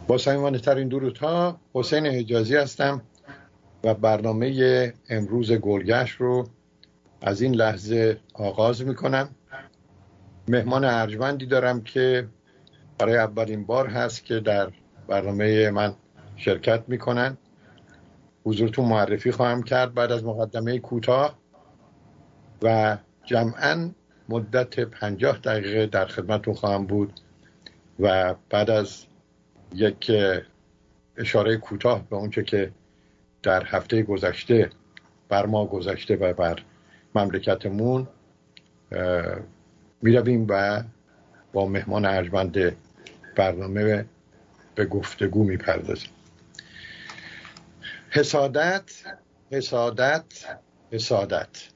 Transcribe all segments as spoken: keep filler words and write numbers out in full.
با صمیمانه‌ترین درودها، حسین حجازی هستم و برنامه امروز گلگشت رو از این لحظه آغاز میکنم. مهمان ارجمندی دارم که برای اولین بار هست که در برنامه من شرکت میکنن. حضورتون معرفی خواهم کرد بعد از مقدمه کوتاه و جمعاً مدت پنجاه دقیقه در خدمتون خواهم بود و بعد از یک اشاره کوتاه به اونچه که در هفته گذشته بر ما گذشته و بر مملکتمون میرویم و با مهمان ارجمند برنامه به گفتگو میپردازیم. حسادت حسادت حسادت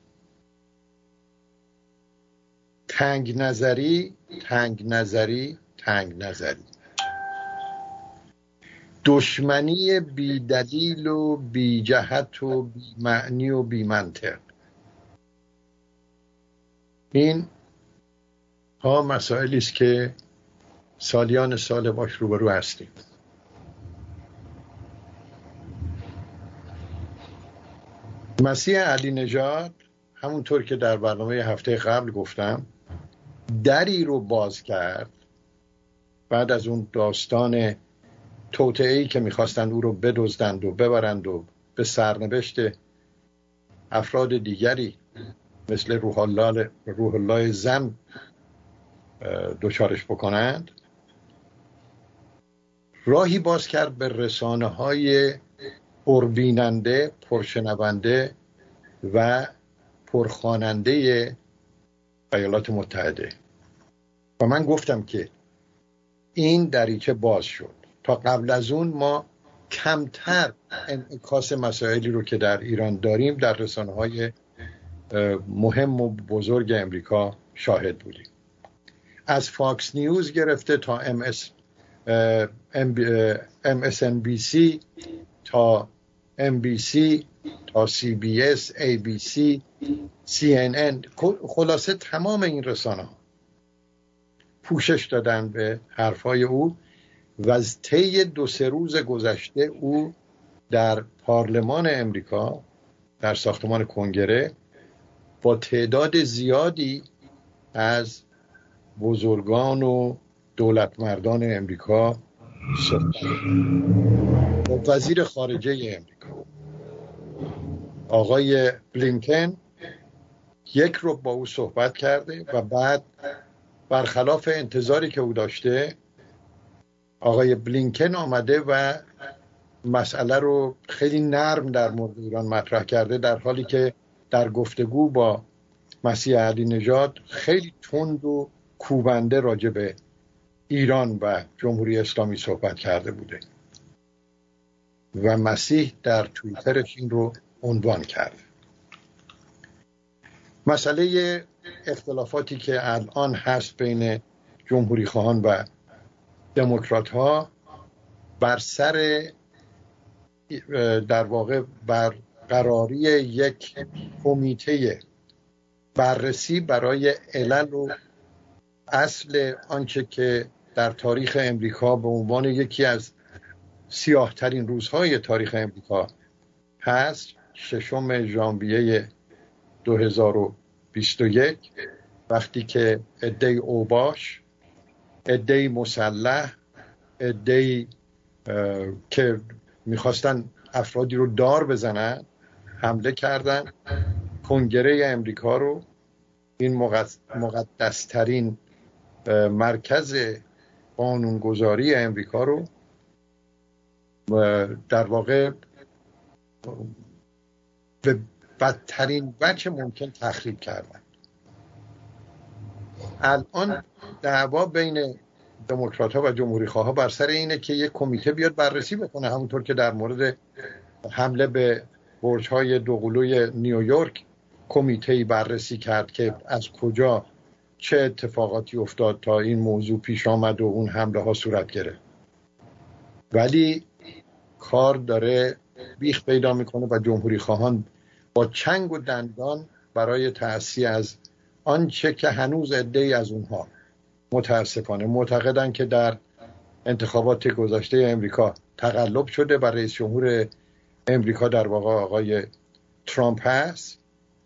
تنگ نظری تنگ نظری تنگ نظری دشمنی بی دلیل و بی جهت و بی معنی و بی منطق. این ها مسائلی است که سالیان سال باش روبرو هستیم. مسیح علی نژاد همونطور که در برنامه هفته قبل گفتم دری رو باز کرد بعد از اون داستان توطئه‌ای که میخواستند او رو بدزدند و ببرند و به سرنوشت افراد دیگری مثل روح الله روح الله زم دچارش بکنند. راهی باز کرد به رسانه‌های پربیننده، پرشنونده و پرخواننده ایالات متحده و من گفتم که این دریچه باز شد. تا قبل از اون ما کمتر انعکاس مسائلی رو که در ایران داریم در رسانه‌های مهم و بزرگ امریکا شاهد بودیم. از فاکس نیوز گرفته تا ام اس ام اس ان بی سی تا ام بی سی تا سی بی اس، ای بی سی، سی ان ان، خلاصه تمام این رسانه‌ها پوشش دادن به حرفای او و از طی دو سه روز گذشته او در پارلمان امریکا در ساختمان کنگره با تعداد زیادی از بزرگان و دولت مردان امریکا صحبت با وزیر خارجه امریکا آقای بلینکن یک رو با او صحبت کرده و بعد برخلاف انتظاری که او داشته آقای بلینکن آمده و مسئله رو خیلی نرم در مورد ایران مطرح کرده، در حالی که در گفتگو با مسیح علی نژاد خیلی تند و کوبنده راجع به ایران و جمهوری اسلامی صحبت کرده بوده و مسیح در توییترش این رو عنوان کرده. مسئله اختلافاتی که الان هست بین جمهوری خواهان و دموکرات ها بر سر در واقع برقراری یک کمیته بررسی برای علل و اصل آنچه که در تاریخ امریکا به عنوان یکی از سیاه ترین روزهای تاریخ امریکا هست، ششم ژانویه دو هزار و بیست و یک، وقتی که عده‌ای اوباش، عده‌ای مسلح، عده‌ای که میخواستن افرادی رو دار بزنن حمله کردن کنگره امریکا رو، این مقدسترین مرکز قانونگذاری امریکا رو در واقع به بدترین وجه ممکن تخریب کردن. الان دعوا بین دموکرات ها و جمهوری خواه ها بر سر اینه که یک کمیته بیاد بررسی بکنه، همونطور که در مورد حمله به برج های دوقلوی نیویورک کمیته‌ای بررسی کرد که از کجا چه اتفاقاتی افتاد تا این موضوع پیش آمد و اون حمله ها صورت گرفت. ولی کار داره بیخ پیدا میکنه و جمهوری خواهان با چنگ و دندان برای تأسی از آنچه که هنوز عده‌ای از اونها متاسفانه معتقدن که در انتخابات گذشته امریکا تقلب شده و رئیس جمهور امریکا در واقع آقای ترامپ هست.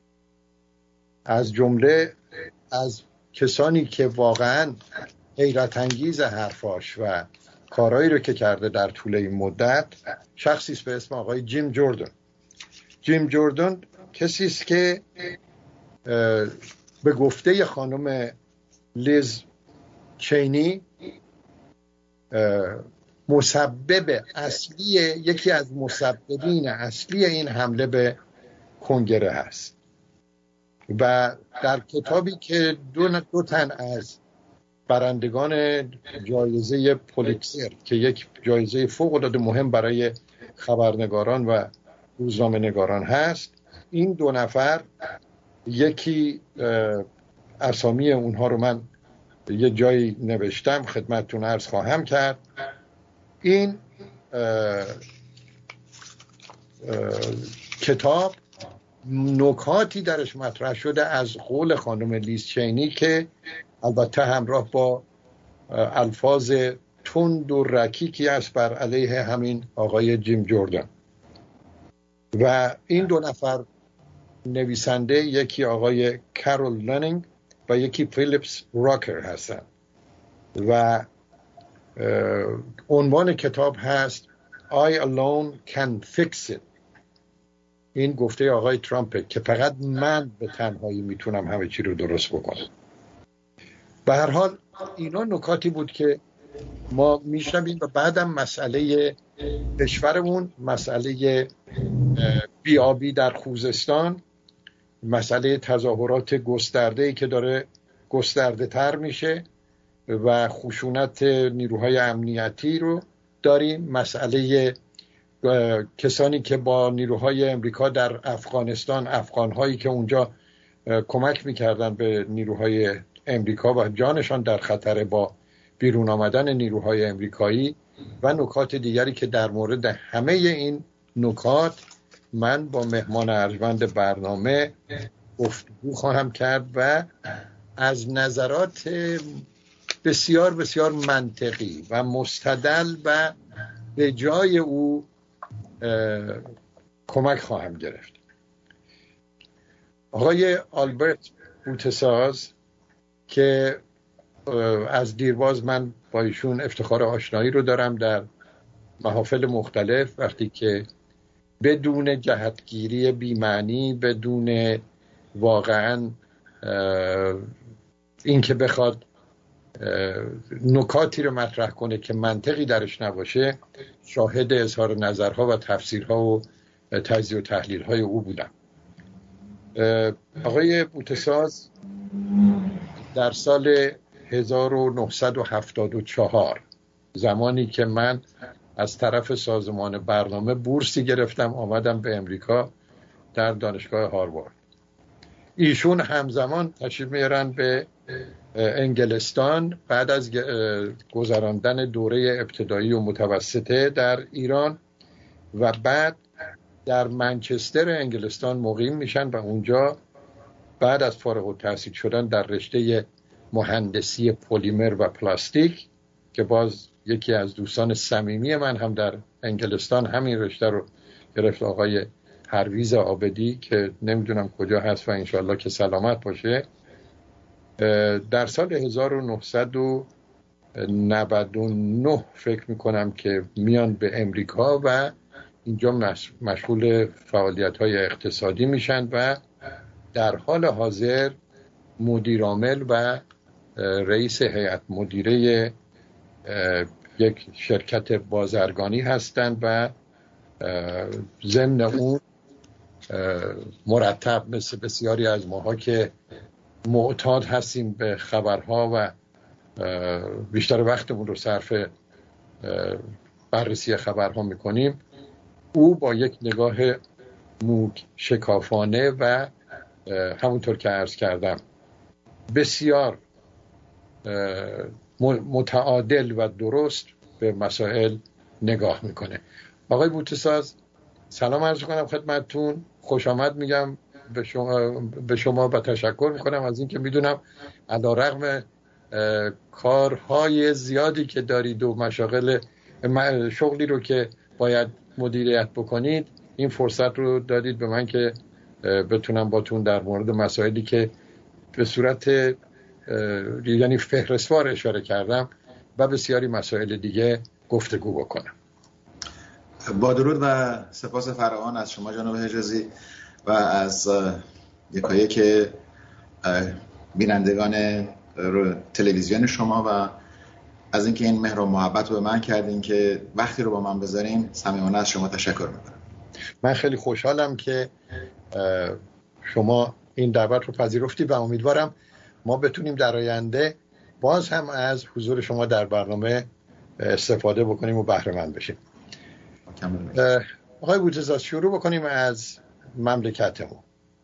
از جمله از کسانی که واقعا حیرت انگیز حرفاش و کارهایی رو که کرده در طول این مدت، شخصی است به اسم آقای جیم جوردن. جیم جوردن کسی است که به گفته خانم لیز چینی مسبب اصلی، یکی از مسببین اصلی این حمله به کنگره هست و در کتابی که دو, دو تن از برندگان جایزه پولیتزر که یک جایزه فوق العاده مهم برای خبرنگاران و روزنامه نگاران هست، این دو نفر، یکی اسامی اونها رو من یه جایی نوشتم خدمتتون عرض خواهم کرد. این اه اه کتاب نکاتی درش مطرح شده از قول خانم لیز چینی که البته همراه با الفاظ تند و رکیکی است بر علیه همین آقای جیم جوردن. و این دو نفر نویسنده، یکی آقای کارول لنینگ و یکی فیلیپس راکر هستند و عنوان کتاب هست I alone can fix it. این گفته آقای ترامپ که فقط من به تنهایی میتونم همه چی رو درست بکنم. به هر حال اینا نکاتی بود که ما میشنویم و بعدم مسئله کشورمون، مسئله بیابی در خوزستان، مسئله تظاهرات گسترده‌ای که داره گسترده تر میشه و خشونت نیروهای امنیتی رو داریم، مسئله کسانی که با نیروهای امریکا در افغانستان، افغانهایی که اونجا کمک میکردن به نیروهای امریکا و جانشان در خطر با بیرون آمدن نیروهای امریکایی و نکات دیگری که در مورد همه این نکات من با مهمان ارجمند برنامه گفتگو خواهم کرد و از نظرات بسیار بسیار منطقی و مستدل و به جای او کمک خواهم گرفت. آقای آلبرت بوتساز که از دیرباز من با ایشون افتخار آشنایی رو دارم در محافل مختلف، وقتی که بدون جهتگیری بی‌معنی، بدون واقعا این که بخواد نکاتی رو مطرح کنه که منطقی درش نباشه، شاهد اظهار نظرها و تفسیرها و تجزیه و تحلیل‌های او بودم. آقای بوتساز در سال هزار و نهصد و هفتاد و چهار، زمانی که من از طرف سازمان برنامه بورسی گرفتم آمدم به امریکا در دانشگاه هاروارد، ایشون همزمان تشریف میارن به انگلستان بعد از گذراندن دوره ابتدایی و متوسطه در ایران و بعد در منچستر انگلستان مقیم میشن و اونجا بعد از فارغ التحصیل شدن در رشته مهندسی پلیمر و پلاستیک که باز یکی از دوستان صمیمی من هم در انگلستان همین رشته رو گرفت، آقای پرویز عابدی که نمیدونم کجا هست و انشالله که سلامت باشه، در سال هزار و نهصد و نود و نه فکر میکنم که میان به امریکا و اینجا مشغول فعالیت‌های اقتصادی میشن و در حال حاضر مدیر عامل و رئیس هیئت مدیره یک شرکت بازرگانی هستند و ضمن اون مرتب مثل بسیاری از ماها که معتاد هستیم به خبرها و بیشتر وقتمون رو صرف بررسی خبرها میکنیم، او با یک نگاه موک شکافانه و همونطور که عرض کردم بسیار متعادل و درست به مسائل نگاه میکنه. آقای بوتساز سلام عرض کنم خدمتتون، خوش آمد میگم به شما, به شما و تشکر میکنم از اینکه میدونم علیرغم کارهای زیادی که دارید و مشاغل شغلی رو که باید مدیریت بکنید، این فرصت رو دادید به من که بتونم باتون در مورد مسائلی که به صورت یعنی فهرستوار اشاره کردم و بسیاری مسائل دیگه گفتگو بکنم. با درود و سپاس فراوان از شما جناب حجازی و از یکایی که بینندگان تلویزیون شما و از اینکه این مهر و محبت رو به من کردین که وقتی رو با من بذارین. صمیمانه از شما تشکر میکنم. من خیلی خوشحالم که شما این دعوت رو پذیرفتی و امیدوارم ما بتونیم در آینده باز هم از حضور شما در برنامه استفاده بکنیم و بهره مند بشیم. آقای بوجزاد، شروع بکنیم از مملکتمون.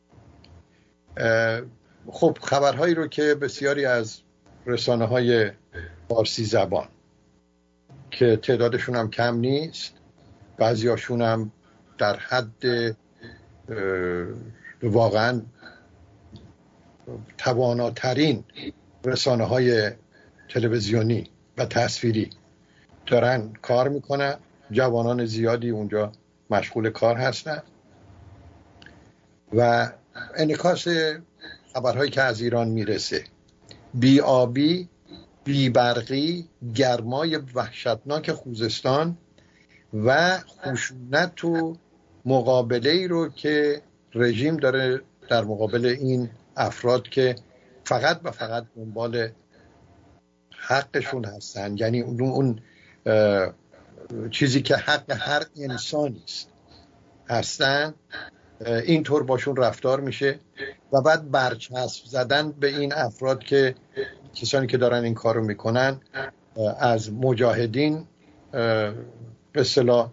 خب خبرهایی رو که بسیاری از رسانه‌های فارسی زبان که تعدادشون هم کم نیست، بعضیاشون هم در حد واقعا تواناترین رسانه‌های تلویزیونی و تصویری دارن کار میکنن، جوانان زیادی اونجا مشغول کار هستن و انعکاس خبرهایی که از ایران میرسه، بی آبی، بی برقی، گرمای وحشتناک خوزستان و خشونت و مقابله ای رو که رژیم داره در مقابل این افراد که فقط و فقط دنبال حقشون هستن، یعنی اون, اون چیزی که حق هر انسانی است هستن، اینطور باشون رفتار میشه و بعد برچسب زدن به این افراد که کسانی که دارن این کارو میکنن از مجاهدین به اصطلاح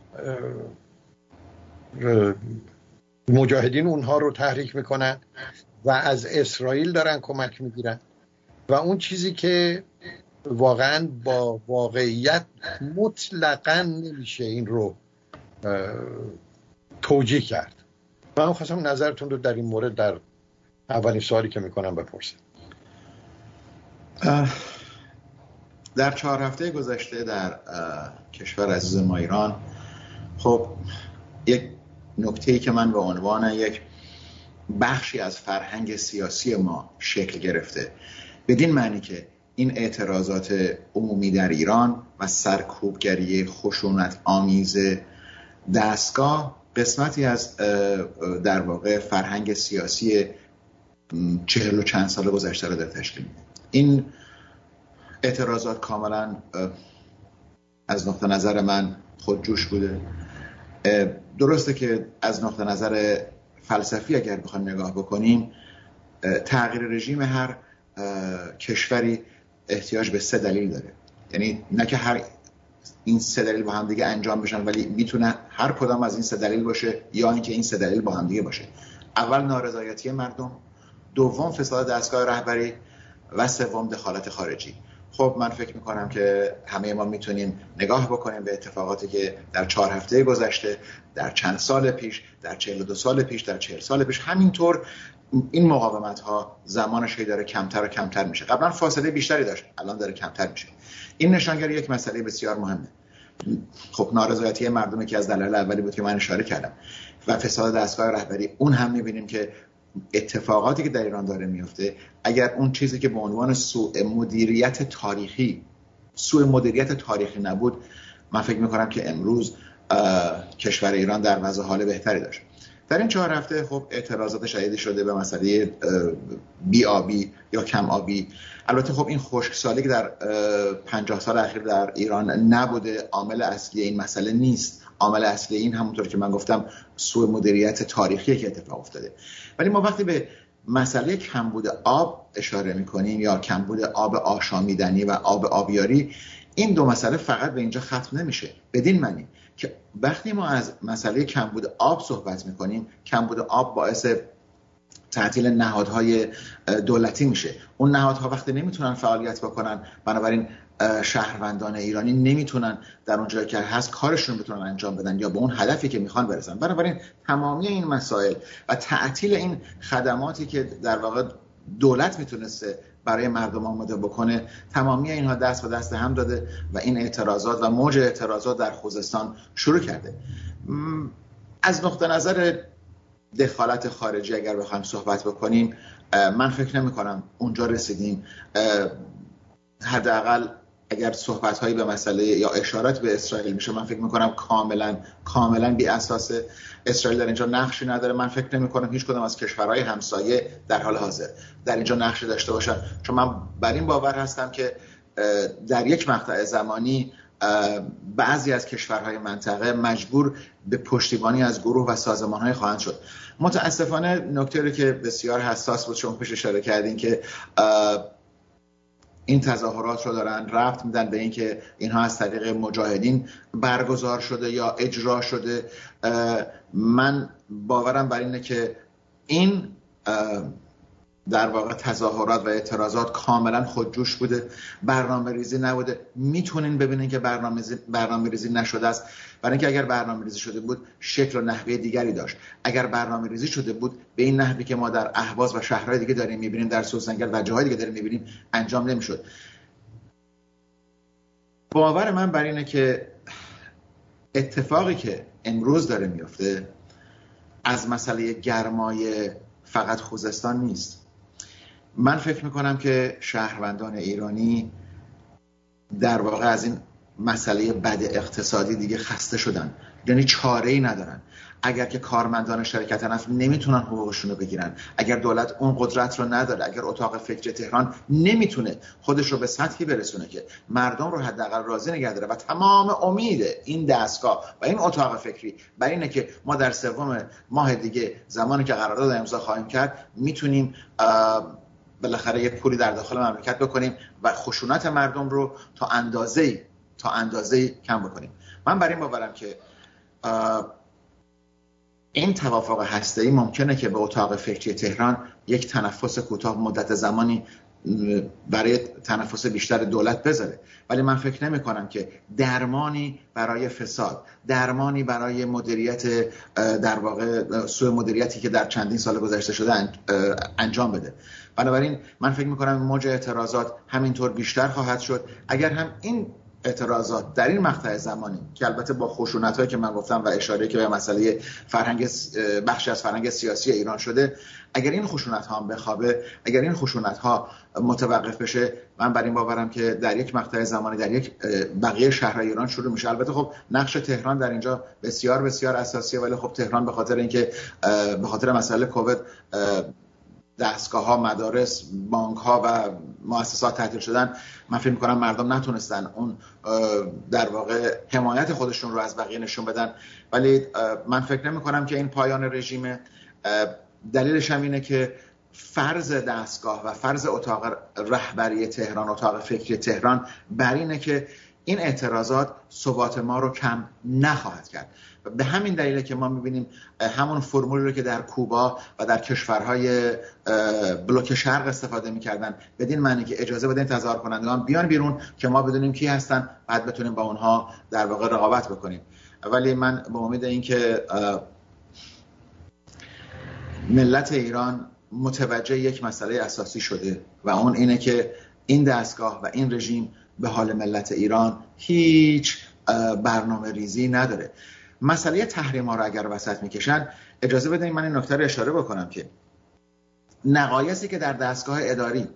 مجاهدین اونها رو تحریک میکنن و از اسرائیل دارن کمک میگیرن و اون چیزی که واقعا با واقعیت مطلقاً نمیشه این رو توجیه کرد. من خواستم نظرتون رو در این مورد در اولین سوالی که میکنم بپرسم. در چهار هفته گذشته در کشور عزیز ما ایران، خب یک نکته‌ای که من به عنوان یک بخشی از فرهنگ سیاسی ما شکل گرفته، بدین معنی که این اعتراضات عمومی در ایران و سرکوبگری خشونت آمیز دستگاه قسمتی از در واقع فرهنگ سیاسی چهل و چند سال گذشته را در تشکیل میده. این اعتراضات کاملا از نقطه نظر من خودجوش بوده. درسته که از نقطه نظر فلسفی اگر بخوایم نگاه بکنیم، تغییر رژیم هر کشوری احتیاج به سه دلیل داره. یعنی نه که هر این سه دلیل با هم دیگه انجام بشن، ولی میتونه هر کدام از این سه دلیل باشه یا اینکه این سه دلیل با هم دیگه باشه. اول نارضایتی مردم، دوم فساد دستگاه رهبری و سوم دخالت خارجی. خب من فکر میکنم که همه ما میتونیم نگاه بکنیم به اتفاقاتی که در چهار هفته گذشته، در چند سال پیش، در چهل و دو سال پیش، در چهل سال پیش، همینطور این مقاومت ها زمانش داره کمتر و کمتر میشه. قبلا فاصله بیشتری داشت، الان داره کمتر میشه. این نشانگر یک مسئله بسیار مهمه. خب نارضایتی مردمی که از دلایل اولی بود که من اشاره کردم و فساد دستگاه رهبری، اون هم میبینیم که اتفاقاتی که در ایران داره میفته، اگر اون چیزی که به عنوان سوء مدیریت تاریخی سوء مدیریت تاریخی نبود، من فکر میکنم که امروز کشور ایران در وضع حال بهتری داشت. در این چهار هفته خب اعتراضات شدیدی شده به مسئله بی آبی یا کم آبی. البته خب این خشکسالی که در پنجاه سال اخیر در ایران نبوده عامل اصلی این مسئله نیست. عامل اصلی این همونطور که من گفتم سوء مدیریت تاریخی که اتفاق افتاده. ولی ما وقتی به مسئله کمبود آب اشاره میکنیم یا کمبود آب آشامیدنی و آب آبیاری، این دو مسئله فقط به اینجا ختم نمیشه. بدین معنی که وقتی ما از مسئله کمبود آب صحبت میکنیم، کمبود آب باعث تعطیل نهادهای دولتی میشه. اون نهادها وقتی نمیتونن فعالیت بکنن، بنابراین شهروندان ایرانی نمیتونن در اون جایی که هست کارشون بتونن انجام بدن یا به اون هدفی که میخوان برسن. بنابراین تمامی این مسائل و تعطیل این خدماتی که در واقع دولت میتونسته برای مردم آماده بکنه. تمامی اینها دست به دست هم داده و این اعتراضات و موج اعتراضات در خوزستان شروع کرده. از نقطه نظر دخالت خارجی اگر بخوایم صحبت بکنیم، من فکر نمی کنم اونجا رسیدیم. حداقل اگر صحبت‌هایی به مسئله یا اشارات به اسرائیل میشه، من فکر می‌کنم کاملا کاملا بی اساسه. اسرائیل در اینجا نقشی نداره. من فکر نمی‌کنم هیچ کدام از کشورهای همسایه در حال حاضر در اینجا نقشی داشته باشن، چون من بر این باور هستم که در یک مقطع زمانی بعضی از کشورهای منطقه مجبور به پشتیبانی از گروه و سازمان‌های خواهند شد. متاسفانه نکته‌ای که بسیار حساس بود شما پیش اشاره کردین که این تظاهرات رو دارن ربط میدن به اینکه اینها از طریق مجاهدین برگزار شده یا اجرا شده. من باورم بر اینه که این در واقع تظاهرات و اعتراضات کاملا خودجوش بوده، برنامه ریزی نبوده. میتونین ببینین که برنامه برنامه ریزی نشده است، برای اینکه اگر برنامه ریزی شده بود شکل و نحوه دیگری داشت. اگر برنامه ریزی شده بود به این نحوی که ما در اهواز و شهرهای دیگه داریم میبینیم، در سوسنگر و جاهای دیگه داریم میبینیم، انجام نمیشد. باور من بر اینه که اتفاقی که امروز داره میفته از مسئله گرمای فقط خوزستان نیست. من فکر میکنم که شهروندان ایرانی در واقع از این مسئله بد اقتصادی دیگه خسته شدن، یعنی چاره‌ای ندارن. اگر که کارمندان شرکت نفت نمیتونن حقوقشون رو بگیرن، اگر دولت اون قدرت رو نداره، اگر اتاق فکری تهران نمیتونه خودش رو به سطحی برسونه که مردم رو حداقل راضی نگه داره و تمام امید این دستگاه و این اتاق فکری بر اینه که ما در سوم ماه دیگه زمانی که قرارداد امضا خواهیم کرد میتونیم بالاخره یک پولی در داخل مملکت بکنیم و خشونت مردم رو تا اندازه‌ای تا اندازه‌ای کم بکنیم. من بر این باورم که این توافق هسته‌ای ممکنه که به اتاق فکری تهران یک تنفس کوتاه مدت زمانی برای تنفس بیشتر دولت بذاره، ولی من فکر نمی کنم که درمانی برای فساد، درمانی برای مدیریت در واقع سوء مدیریتی که در چندین سال گذشته شده انجام بده. بنابراین من فکر می کنم موج اعتراضات همینطور بیشتر خواهد شد. اگر هم این اعتراضات در این مقطع زمانی که البته با خشونتایی که من گفتم و اشاره که به مسئله فرهنگ بخشی از فرهنگ سیاسی ایران شده، اگر این خشونت ها هم بخوابه، اگر این خشونت ها متوقف بشه، من بر این باورم که در یک مقطع زمانی در یک بقیه شهرهای ایران شروع میشه. البته خب نقش تهران در اینجا بسیار بسیار اساسیه، ولی خب تهران به خاطر اینکه به خاطر مسئله کووید دستگاه‌ها، مدارس، بانک‌ها و مؤسسات تعطیل شدن، من فکر می‌کنم مردم نتونستن اون در واقع حمایت خودشون رو از بقیه نشون بدن. ولی من فکر نمی‌کنم که این پایان رژیم. دلیلش هم اینه که فرض دستگاه و فرض اتاق رهبری تهران، اتاق فکری تهران بر اینه که این اعتراضات ثبات ما رو کم نخواهد کرد. به همین دلیله که ما می‌بینیم همون فرمولی رو که در کوبا و در کشورهای بلوک شرق استفاده می‌کردن، بدین معنی که اجازه بدین تظاهر کنندگان بیان بیرون که ما بدونیم کی هستن، بعد بتونیم با اونها در واقع رقابت بکنیم. ولی من به امید اینکه ملت ایران متوجه یک مسئله اساسی شده و اون اینه که این دستگاه و این رژیم به حال ملت ایران هیچ برنامه ریزی نداره. مسئله تحریم ها رو اگر وسط میکشن، اجازه بدین من این نکته رو اشاره بکنم که نقایصی که در دستگاه اداری،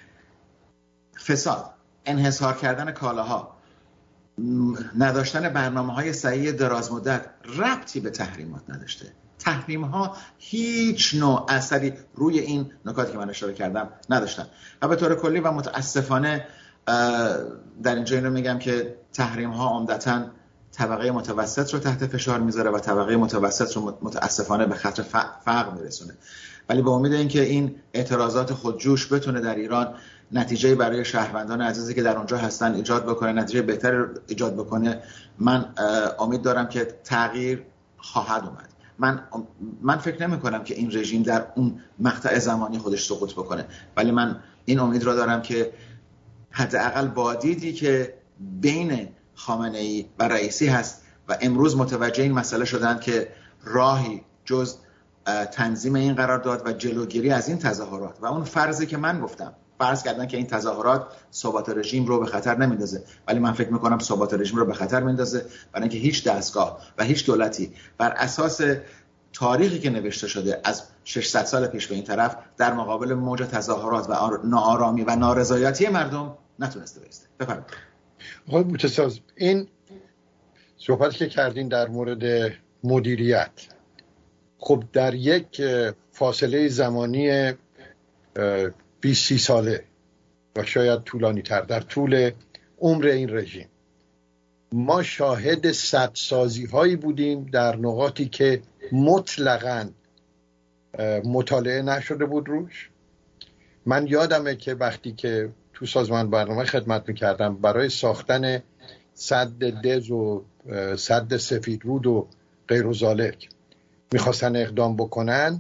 فساد، انحصار کردن کالاها، نداشتن برنامه های صحیح دراز مدت ربطی به تحریمات نداشته. تحریم ها هیچ نوع اثری روی این نکاتی که من اشاره کردم نداشتن و به طور کلی و متاسفانه در اینجا این رو میگم که تحریم ها عمدتاً طبقه متوسط رو تحت فشار میذاره و طبقه متوسط رو متاسفانه به خطر فقر میرسونه. ولی به امید اینکه این اعتراضات خودجوش بتونه در ایران نتیجه برای شهروندان عزیزی که در اونجا هستن ایجاد بکنه، نتیجه بهتری رو ایجاد بکنه، من امید دارم که تغییر خواهد اومد. من من فکر نمی کنم که این رژیم در اون مقطع زمانی خودش سقوط بکنه، ولی من این امید را دارم که حداقل با دیدی که بین خامنه‌ای و رئیسی هست و امروز متوجه این مسئله شدن که راهی جز تنظیم این قرارداد و جلوگیری از این تظاهرات و اون فرضی که من گفتم فرض کردن که این تظاهرات ثبات رژیم رو به خطر نمیندازه، ولی من فکر میکنم ثبات رژیم رو به خطر میندازه، برای اینکه هیچ دستگاه و هیچ دولتی بر اساس تاریخی که نوشته شده از ششصد سال پیش به این طرف در مقابل موج تظاهرات و ناآرامی و نارضایتی مردم نتونسته بایسته. بفرمایید. آقای بوته‌ساز، این صحبتی که کردین در مورد مدیریت، خب در یک فاصله زمانی بیست سی ساله و شاید طولانی تر در طول عمر این رژیم ما شاهد سدسازی هایی بودیم در نقاطی که مطلقاً مطالعه نشده بود روش. من یادمه که وقتی که تو سازمان برنامه خدمت میکردم برای ساختن سد دز و سد سفیدرود و غیر و ذالک میخواستن اقدام بکنن،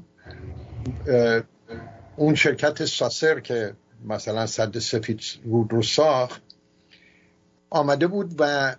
اون شرکت ساسر که مثلا سد سفیدرود رو ساخت آمده بود و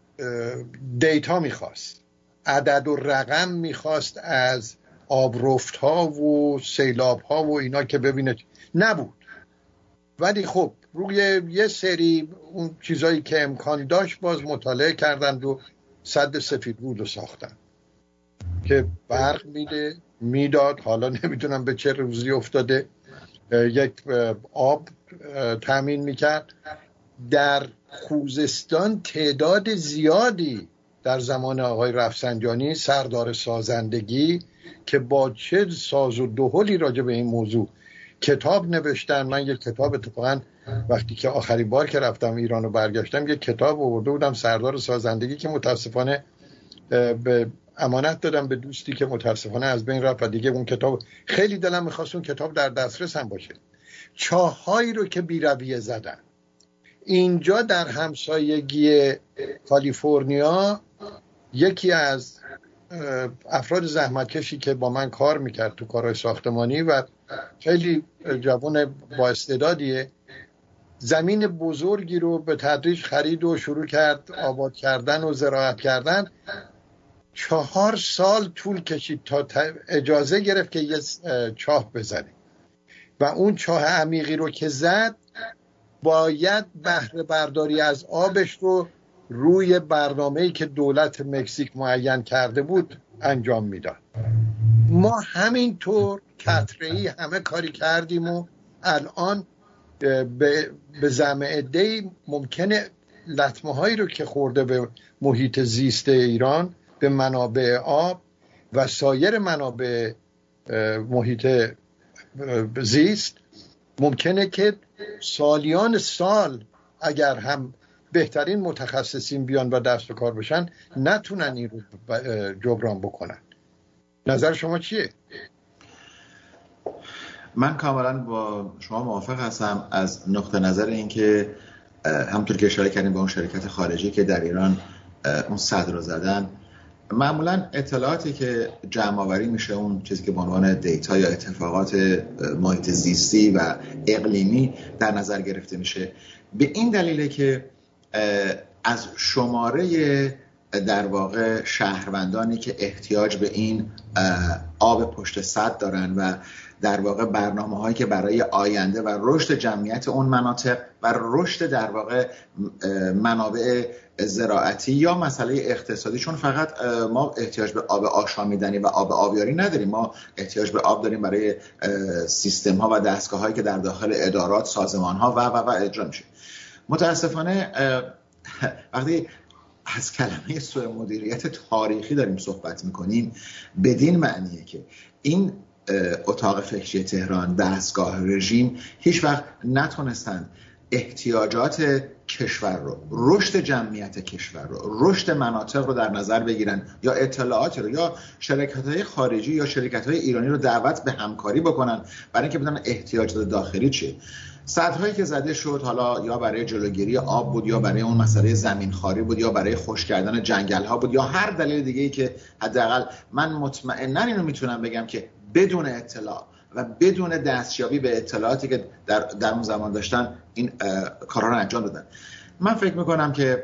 دیتا میخواست، عدد و رقم میخواست از آبرفت ها و سیلاب ها و اینا که ببینه نبود. ولی خب روی یه سری اون چیزایی که امکان داشت باز مطالعه کردند و سد سفیدرود رو ساختن که برق میده میداد، حالا نمیدونم به چه روزی افتاده، یک آب تامین میکرد. در خوزستان تعداد زیادی در زمان آقای رفسنجانی سردار سازندگی که با چه ساز و دهلی راجع به این موضوع کتاب نوشتن. من یک کتاب اتفاقا وقتی که آخرین بار که رفتم ایران و برگشتم یک کتاب آورده بودم سردار سازندگی که متاسفانه به امانت دادم به دوستی که متاسفانه از بین رفت و دیگه اون کتاب خیلی دلم میخواست اون کتاب در دسترس هم باشه. چاهایی رو که بیرویه زدن اینجا در همسایگی کالیفرنیا، یکی از افراد زحمتکشی که با من کار میکرد تو کارهای ساختمانی و خیلی جوان با استعدادیه، زمین بزرگی رو به تدریج خرید و شروع کرد آباد کردن و زراعت کردن. چهار سال طول کشید تا اجازه گرفت که یه چاه بزنه و اون چاه عمیقی رو که زد باید بهره برداری از آبش رو روی برنامه‌ای که دولت مکزیک معین کرده بود انجام میداد. ما همینطور قطره‌ای همه کاری کردیم و الان به زعم عده‌ای ممکنه لطمه هایی رو که خورده به محیط زیست ایران، به منابع آب و سایر منابع محیط زیست، ممکنه که سالیان سال اگر هم بهترین متخصصین بیان و دست به کار بشن نتونن این رو جبران بکنن. نظر شما چیه؟ من کاملا با شما موافق هستم از نقطه نظر این که همونطور که اشاره کردیم به اون شرکت خارجی که در ایران اون صد رو زدن، معمولا اطلاعاتی که جمع آوری میشه، اون چیزی که به عنوان دیتا یا اتفاقات محیط زیستی و اقلیمی در نظر گرفته میشه، به این دلیله که از شماره در واقع شهروندانی که احتیاج به این آب پشت سد دارن و در واقع برنامه هایی که برای آینده و رشد جمعیت اون مناطق و رشد در واقع منابع زراعتی یا مسئله اقتصادی، چون فقط ما احتیاج به آب آشامیدنی و آب آبیاری نداریم، ما احتیاج به آب داریم برای سیستم ها و دستگاه هایی که در داخل ادارات، سازمان ها و و و اجرا میشه. متاسفانه وقتی از کلمه سوء مدیریت تاریخی داریم صحبت میکنیم، بدین معنیه که این اتاق فکری تهران، دستگاه رژیم هیچ وقت نتونستند احتیاجات کشور رو، رشد جمعیت کشور رو، رشد مناطق رو در نظر بگیرن یا اطلاعات رو یا شرکت‌های خارجی یا شرکت‌های ایرانی رو دعوت به همکاری بکنن برای اینکه بدونن احتیاجات داخلی چیه. سدهایی که زده شد حالا یا برای جلوگیری آب بود یا برای اون مسئله زمینخواری بود یا برای خشک کردن جنگل‌ها بود یا هر دلیل دیگه‌ای که حداقل من مطمئناً اینو میتونم بگم که بدون اطلاع و بدون دستیابی به اطلاعاتی که در در اون زمان داشتن این کارا رو انجام دادن. من فکر میکنم که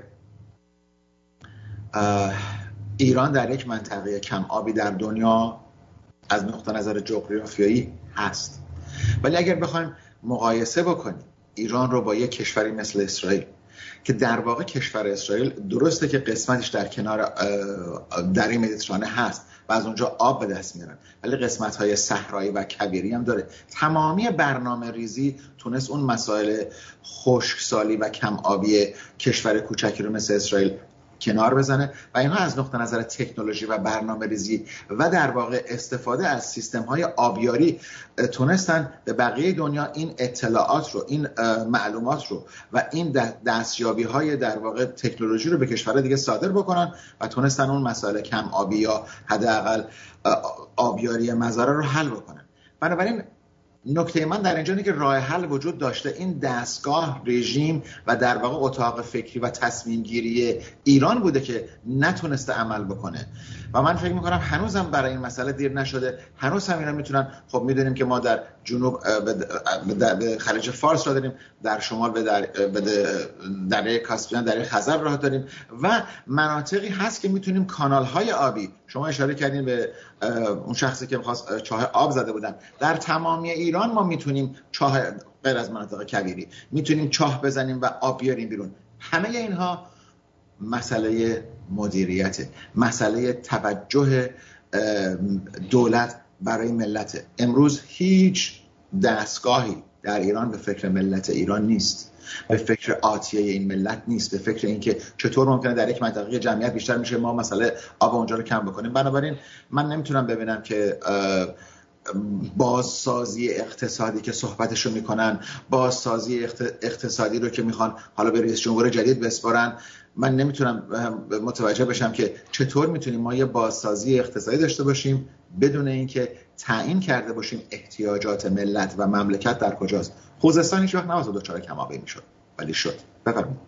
ایران در یک منطقه کم آبی در دنیا از نقطه نظر جغرافیایی هست، ولی اگر بخوایم مقایسه بکنید ایران رو با یک کشوری مثل اسرائیل که در واقع کشور اسرائیل درسته که قسمتش در کنار دره مدیترانه هست و از اونجا آب به دست میارن، ولی قسمت‌های صحرایی و کویری هم داره. تمامی برنامه ریزی تونست اون مسائل خشکسالی و کم آبی کشور کوچکی رو مثل اسرائیل کنار بزنه و اینها از نقطه نظر تکنولوژی و برنامه ریزی و در واقع استفاده از سیستم های آبیاری تونستن به بقیه دنیا این اطلاعات رو، این معلومات رو و این دستیابی های در واقع تکنولوژی رو به کشورهای دیگه صادر بکنن و تونستن اون مسائل کم آبی یا حداقل آبیاری مزارع رو حل بکنن. بنابراین نکته من در اینجا اینه که راه حل وجود داشته. این دستگاه، رژیم و در واقع اتاق فکری و تصمیم گیری ایران بوده که نتونسته عمل بکنه و من فکر میکنم هنوزم برای این مسئله دیر نشده. هنوز هم اینا میتونن، خب میدونیم که ما در جنوب به خلیج فارس راه داریم، در شمال به در به دره کاسپیان، دره خزر راه داریم و مناطقی هست که میتونیم کانال‌های آبی، شما اشاره کردین به اون شخصی که می‌خواست چاه آب زده بودن، در تمامی ایران ما میتونیم چاه، غیر از مناطق کویری، میتونیم چاه بزنیم و آب بیاریم بیرون. همه اینها مسئله مدیریته، مسئله توجه دولت برای ملت. امروز هیچ دستگاهی در ایران به فکر ملت ایران نیست، به فکر آتیه این ملت نیست، به فکر اینکه چطور ممکنه در یک منطقه جمعیت بیشتر میشه ما مسئله آب اونجا رو کم بکنیم. بنابراین من نمیتونم ببینم که بازسازی اقتصادی که صحبتشو میکنن، بازسازی اقتصادی رو که میخوان حالا به رئیس جمهور جدید بسپارن، من نمیتونم متوجه بشم که چطور میتونیم ما یه بازسازی اقتصادی داشته باشیم بدون اینکه تعیین کرده باشیم احتیاجات ملت و مملکت در کجاست. خوزستان هیچ وقت نباید دچار کم آبی میشد، ولی شد. بفرمایید.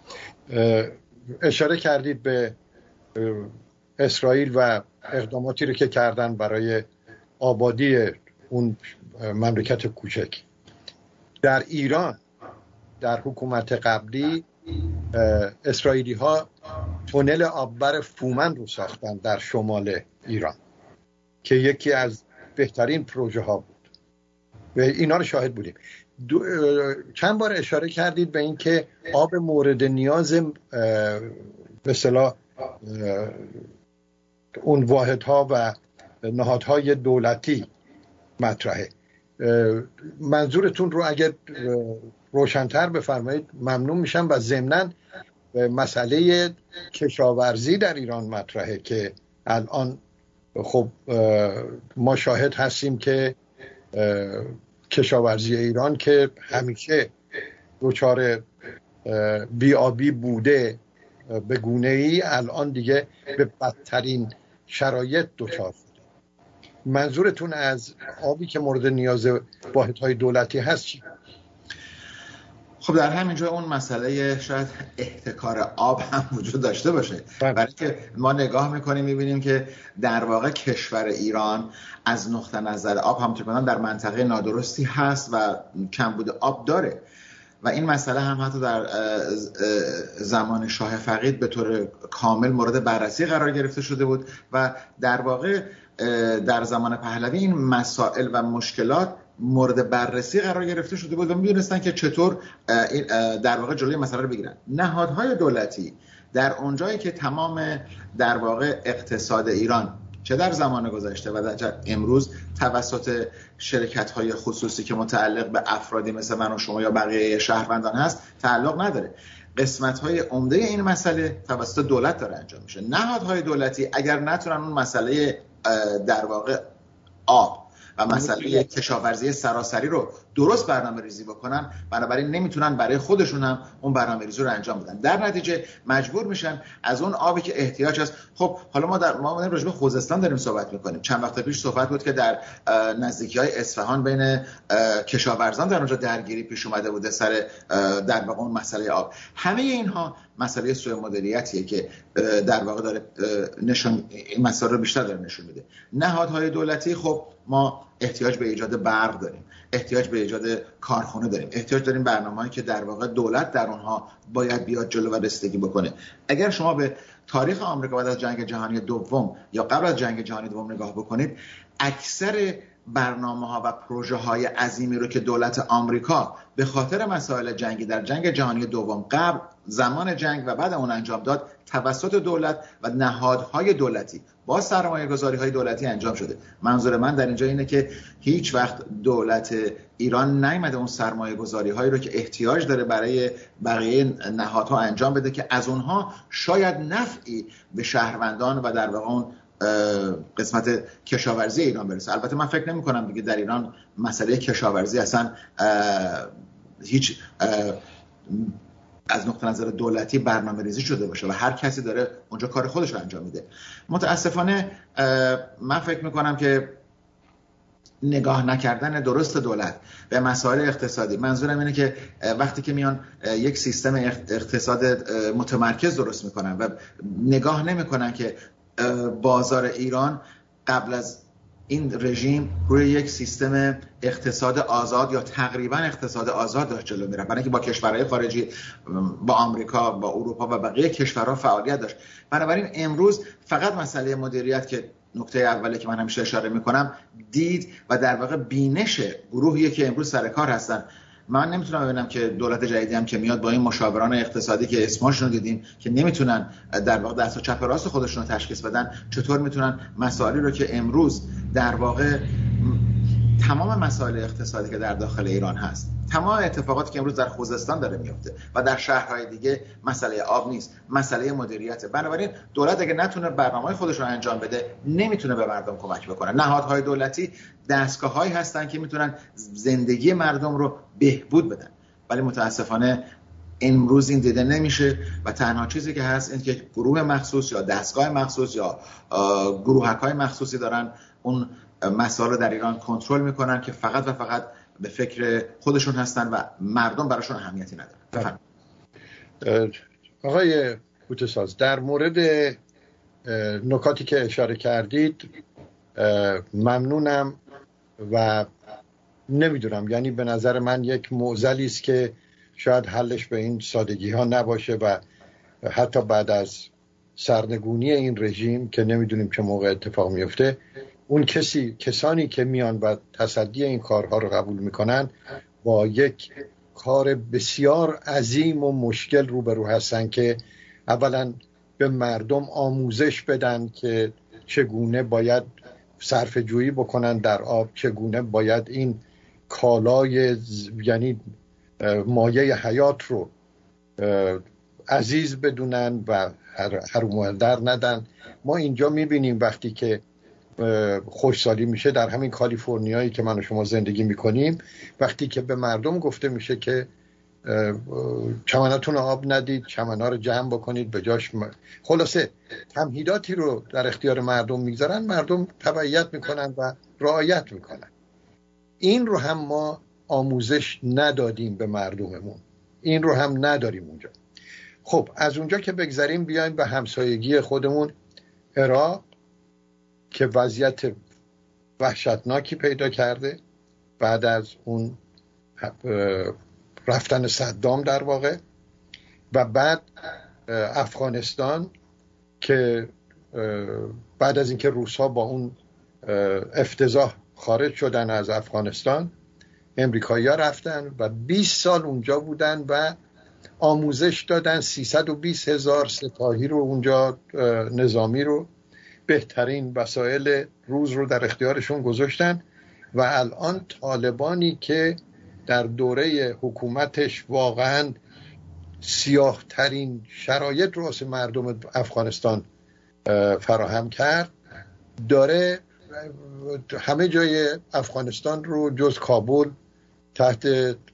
اشاره کردید به اسرائیل و اقداماتی رو که کردن برای آبادی اون مملکت کوچک. در ایران در حکومت قبلی اسرائیلی ها تونل آببر فومن رو ساختن در شمال ایران که یکی از بهترین پروژه ها بود و اینا رو شاهد بودیم. چند بار اشاره کردید به این که آب مورد نیاز به اصطلاح اون واحدها و نهادهای دولتی مطرحه. منظورتون رو اگر روشن‌تر بفرمایید ممنون میشم. و ضمناً مسئله کشاورزی در ایران مطرحه که الان خب ما شاهد هستیم که کشاورزی ایران که همیشه دچار بی‌آبی بوده به گونه‌ای الان دیگه به بدترین شرایط دچار شده. منظورتون از آبی که مورد نیاز واحدهای دولتی هست چی؟ خب در همینجا اون مسئله شاید احتکار آب هم وجود داشته باشه، برای که ما نگاه میکنیم میبینیم که در واقع کشور ایران از نقطه نظر آب همونطور که در منطقه نادرستی هست و کمبود آب داره و این مسئله هم حتی در زمان شاه فقید به طور کامل مورد بررسی قرار گرفته شده بود و در واقع در زمان پهلوی این مسائل و مشکلات مورد بررسی قرار گرفته شده بود و می‌دونستن که چطور در واقع جلوی مسئله رو بگیرن. نهادهای دولتی در اونجایی که تمام در واقع اقتصاد ایران چه در زمان گذشته و در امروز توسط شرکت‌های خصوصی که متعلق به افرادی مثل من و شما یا بقیه شهروندان هست تعلق نداره، قسمت‌های عمده این مسئله توسط دولت داره انجام میشه. نهادهای دولتی اگر نتونن اون مسئله در واقع آب و مسئله کشاورزی سراسری رو درست برنامه ریزی بکنن، بنابراین نمیتونن برای خودشون هم اون برنامه ریزی رو انجام بدن. در نتیجه مجبور میشن از اون آبی که احتیاج هست. خب حالا ما در ما راجع به خوزستان داریم صحبت میکنیم. چند وقت پیش صحبت بود که در نزدیکی‌های اصفهان بین کشاورزان در اونجا درگیری پیش اومده بوده سر در واقع اون مسئله آب. همه اینها مسئله سوء مدیریتیه که در واقع داره نشون این مسئله رو بیشتر داره نشون میده. نهادهای دولتی خب ما احتیاج به ایجاد برق داریم، احتیاج به ایجاد کارخانه داریم، احتیاج داریم برنامه‌ای که در واقع دولت در اونها باید بیاد جلو و رسیدگی بکنه. اگر شما به تاریخ آمریکا بعد از جنگ جهانی دوم یا قبل از جنگ جهانی دوم نگاه بکنید، اکثر برنامه ها و پروژه های عظیمی رو که دولت آمریکا به خاطر مسائل جنگی در جنگ جهانی دوم قبل، زمان جنگ و بعد اون انجام داد توسط دولت و نهادهای دولتی با سرمایه گذاری های دولتی انجام شده. منظور من در اینجا اینه که هیچ وقت دولت ایران نیامده اون سرمایه گذاری هایی رو که احتیاج داره برای بقیه نهادها انجام بده که از اونها شاید نفعی به شهروندان و در واقع اون قسمت کشاورزی ایران برسه. البته من فکر نمی کنم دیگه در ایران مسئله کشاورزی اصلا هیچ از نقطه نظر دولتی برنامه ریزی شده باشه و هر کسی داره اونجا کار خودش رو انجام میده. متاسفانه من فکر میکنم که نگاه نکردن درست دولت به مسائل اقتصادی، منظورم اینه که وقتی که میان یک سیستم اقتصاد متمرکز درست میکنن و نگاه نمیکنن که بازار ایران قبل از این رژیم روی یک سیستم اقتصاد آزاد یا تقریبا اقتصاد آزاد داشت جلو میره، برای اینکه با کشورهای خارجی، با آمریکا، با اروپا و بقیه کشورها فعالیت داشت. بنابراین امروز فقط مسئله مدیریت که نکته اولی که من همیشه اشاره میکنم دید و در واقع بینش گروهیه که امروز سر کار هستن. من نمیتونم ببینم که دولت جدیدی هم که میاد با این مشاوران اقتصادی که اسمشون رو دیدیم که نمیتونن در واقع دست و چپ راست خودشون رو تشخیص بدن، چطور میتونن مسائلی رو که امروز در واقع تمام مسائل اقتصادی که در داخل ایران هست، تمام اتفاقاتی که امروز در خوزستان داره میفته و در شهرهای دیگه، مسئله آب نیست، مسئله مدیریته. بنابراین دولت اگه نتونه برنامه‌های خودش رو انجام بده نمیتونه به مردم کمک بکنه. نهادهای دولتی دستگاه‌هایی هستن که میتونن زندگی مردم رو بهبود بدن، ولی متاسفانه امروز این دیده نمیشه و تنها چیزی که هست این که گروه مخصوص یا دستگاه مخصوص یا گروهک‌های مخصوصی دارن اون مسائل رو در ایران کنترل میکنن که فقط و فقط به فکر خودشون هستن و مردم براشون اهمیتی ندارن. آقای بوته‌ساز، در مورد نکاتی که اشاره کردید ممنونم و نمیدونم، یعنی به نظر من یک معضلی است که شاید حلش به این سادگی ها نباشه و حتی بعد از سرنگونی این رژیم که نمیدونیم چه موقع اتفاق میفته، اون کسی کسانی که میان و تصدی این کارها رو قبول میکنن با یک کار بسیار عظیم و مشکل روبرو هستن که اولا به مردم آموزش بدن که چگونه باید صرفه جویی بکنن در آب، چگونه باید این کالای یعنی مایه حیات رو عزیز بدونن و حروم در ندن. ما اینجا میبینیم وقتی که خوشسالی میشه در همین کالیفرنیایی که من و شما زندگی میکنیم، وقتی که به مردم گفته میشه که چمناتون آب ندید، چمنها رو جمع بکنید به جاش م... خلاصه تمهیداتی رو در اختیار مردم میگذارن، مردم تبعیت میکنن و رعایت میکنن. این رو هم ما آموزش ندادیم به مردممون، این رو هم نداریم اونجا. خب از اونجا که بگذاریم بیایم به همسایگی خودمون عراق که وضعیت وحشتناکی پیدا کرده بعد از اون رفتن صدام در واقع، و بعد افغانستان که بعد از اینکه روس‌ها با اون افتضاح خارج شدن از افغانستان، امریکایی‌ها رفتن و بیست سال اونجا بودن و آموزش دادن، سیصد و بیست هزار سپاهی رو اونجا نظامی رو بهترین وسایل روز رو در اختیارشون گذاشتن و الان طالبانی که در دوره حکومتش واقعا سیاه ترین شرایط رو واسه مردم افغانستان فراهم کرد، داره همه جای افغانستان رو جز کابل تحت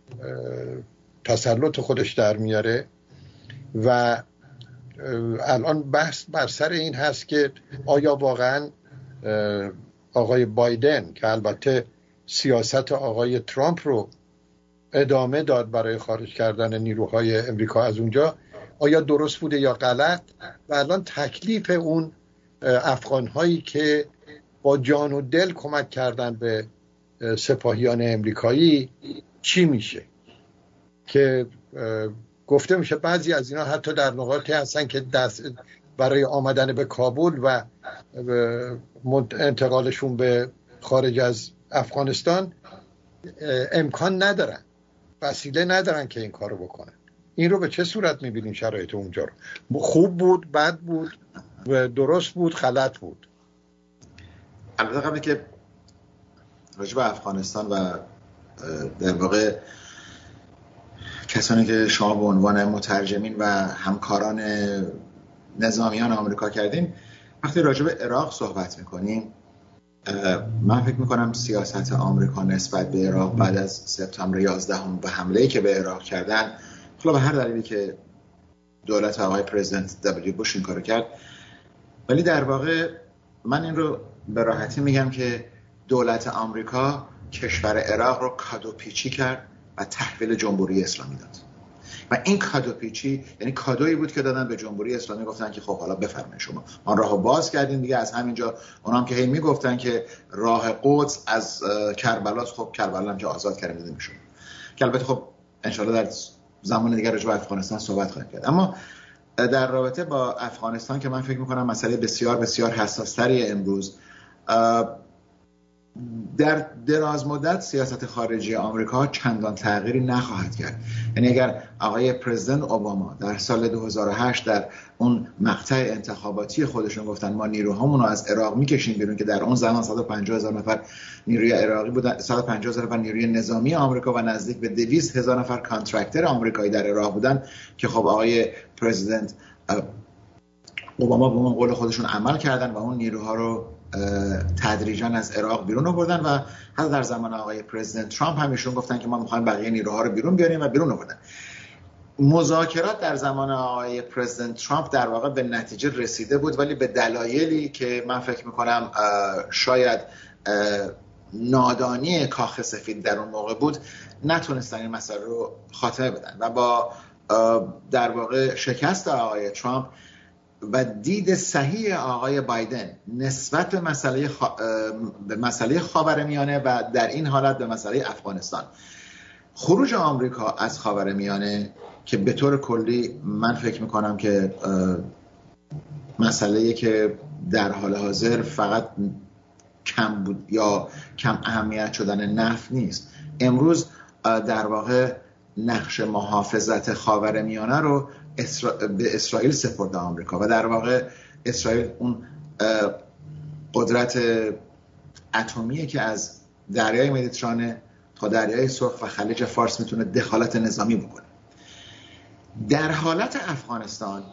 تسلط خودش در میاره و الان بحث بر سر این هست که آیا واقعا آقای بایدن که البته سیاست آقای ترامپ رو ادامه داد برای خارج کردن نیروهای امریکا از اونجا، آیا درست بوده یا غلط، و الان تکلیف اون افغانهایی که با جان و دل کمک کردن به سپاهیان امریکایی چی میشه؟ که گفته میشه بعضی از اینا حتی در نقاطی هستن که دست برای آمدن به کابل و انتقالشون به خارج از افغانستان امکان ندارن، وسیله ندارن که این کارو بکنن. این رو به چه صورت میبینین شرایط اونجا رو؟ خوب بود، بد بود، درست بود، غلط بود؟ البته قبل که راجع به افغانستان و در واقع کسانی که شما به عنوان مترجمین و همکاران نظامیان آمریکا کردین، وقتی راجع به عراق صحبت میکنیم، من فکر میکنم سیاست آمریکا نسبت به عراق بعد از سپتامبر یازدهم و حمله‌ای که به عراق کردن، خلا به هر دلیلی که دولت آقای پرزیدنت دبلیو بوش این کارو کرد، ولی در واقع من این رو به راحتی میگم که دولت آمریکا کشور عراق رو کادو پیچی کرد و تحویل جمهوری اسلامی داد. و این کادو پیچی یعنی کادویی بود که دادن به جمهوری اسلامی، گفتن که خب حالا بفرمایید شما آن راهو باز کردین دیگه. از همینجا اونها هم که هی میگفتن که راه قدس از کربلا، خب کربلا هم که آزاد کردن دیدیم شما، که البته خب ان شاءالله در زمان دیگر راجع به افغانستان صحبت خواهیم کرد. اما در رابطه با افغانستان که من فکر میکنم مسئله بسیار بسیار حساستری امروز، در دراز مدت سیاست خارجی آمریکا چندان تغییری نخواهد کرد. یعنی اگر آقای پرزیدنت اوباما در سال دو هزار و هشت در اون مقطع انتخاباتی خودشون گفتن ما نیروهامون رو از عراق میکشیم بیرون، که در اون زمان صد و پنجاه هزار نفر نیروی عراقی بودن، صد و پنجاه هزار نفر نیروی نظامی آمریکا و نزدیک به دویست هزار نفر کانترکتر آمریکایی در عراق بودن، که خب آقای پرزیدنت اوباما به اون قول خودشون عمل کردن و اون نیروها رو تدریجاً از عراق بیرون آوردن. و حتی در زمان آقای پرزیدنت ترامپ هم ایشون گفتن که ما می‌خوایم بقیه نیروها رو بیرون بیاریم و بیرون آوردن. مذاکرات در زمان آقای پرزیدنت ترامپ در واقع به نتیجه رسیده بود، ولی به دلایلی که من فکر می‌کنم شاید نادانی کاخ سفید در اون موقع بود، نتونستن این مسئله رو خاتمه بدن و با در واقع شکست آقای ترامپ و دید صحیح آقای بایدن نسبت به مسئله خا... به مسئله خاورمیانه و در این حالت به مسئله افغانستان، خروج آمریکا از خاورمیانه که به طور کلی من فکر میکنم که مسئله‌ای که در حال حاضر فقط کم بود یا کم اهمیت شدن نفت نیست، امروز در واقع نقش محافظت خاورمیانه رو اسرا... به اسرائیل سپرده آمریکا و در واقع اسرائیل اون قدرت اتمیه که از دریای مدیترانه تا دریای سرخ و خلیج فارس میتونه دخالت نظامی بکنه. در حالت افغانستان